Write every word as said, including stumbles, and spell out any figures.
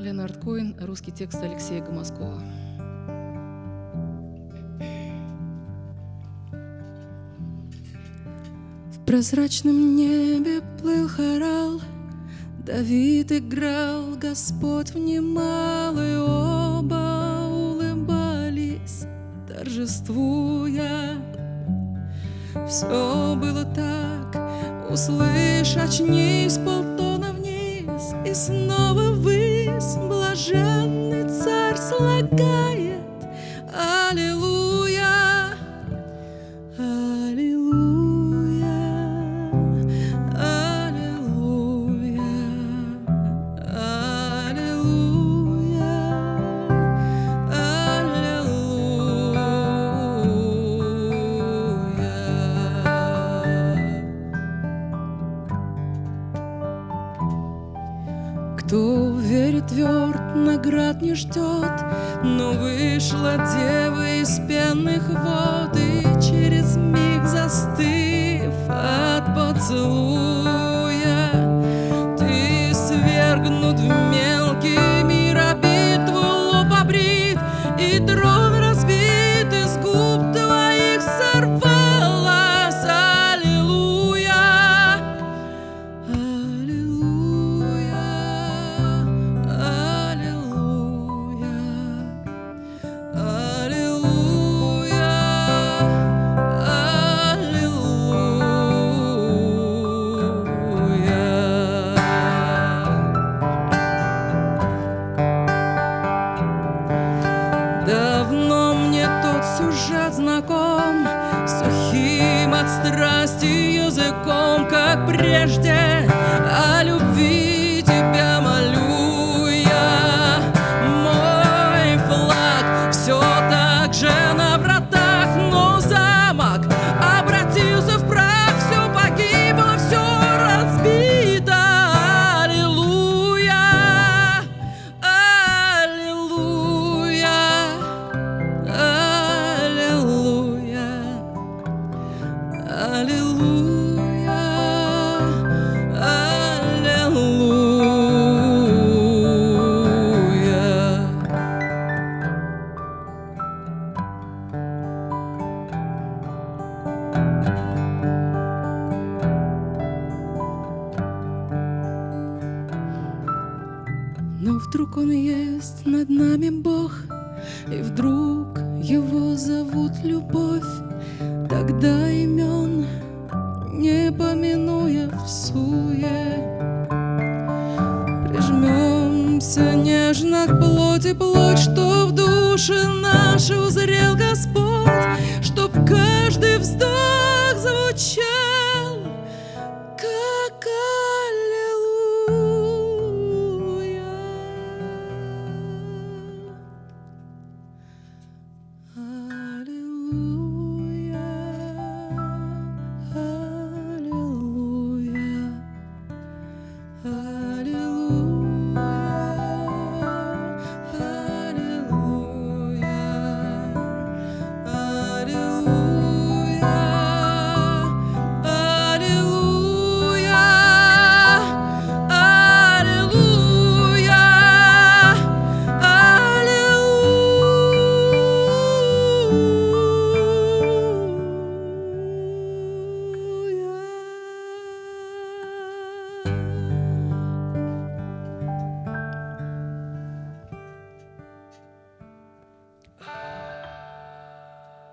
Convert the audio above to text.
Ленард Коин, русский текст Алексея Гомоскова. В прозрачном небе плыл хорал, Давид играл, Господь внимал, и оба улыбались, торжествуя. Все было так, услышь, очнись, полтона вниз, и снова ввысь, блаженный царь слагает. Аллилуйя, аллилуйя, аллилуйя, аллилуйя, аллилуйя. Кто верит тверд, наград не ждет, но вышла дева из пенных вод, и через миг застыв от поцелуя, ты свергнут в мелкий мир обид, твой лоб обрит, и трон разбит, из губ твоих сорвалась. Аллилуйя, аллилуйя, аллилуйя, аллилуйя, аллилуйя. Давно мне тот сюжет знаком, сухим от страсти языком, как прежде, о любви тебя молю я. Мой флаг все так же на вратах, но замок обратился в прах, все погибло, все разбито. Аллилуйя, аллилуйя, аллилуйя, аллилуйя, аллилуйя. Но вдруг он есть над нами Бог, и вдруг его зовут любовь, тогда имен не помянуя в суе. Прижмемся нежно к плоти плоть, что в душе нашей узрел Господь, чтоб каждый вздох